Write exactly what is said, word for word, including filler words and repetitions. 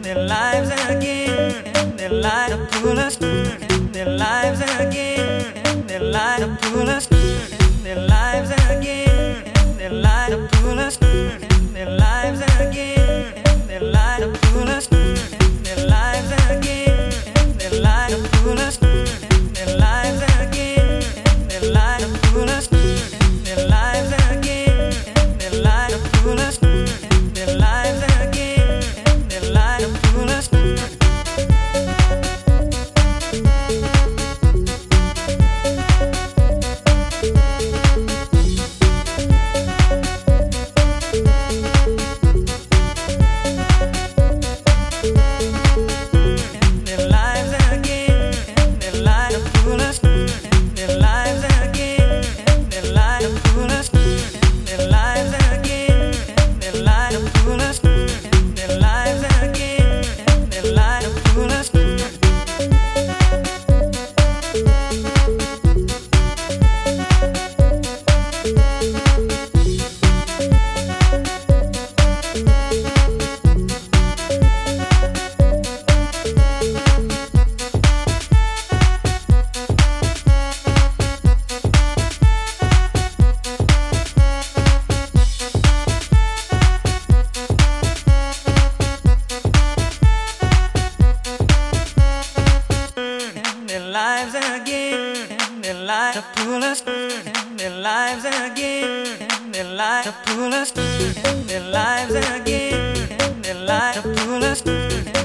their lives again, their light to pull us, their lives again, their light to pull us, their lives again, their light to pull us, their lives again, their light to pull us, their lives again, their light to pull us, their lives again, their light to pull us, their lives again, their light to pull us, their lives again, their light to pull us. Lives again, their light to pull us, their lives again, their light to pull us, their lives again, their light to pull us.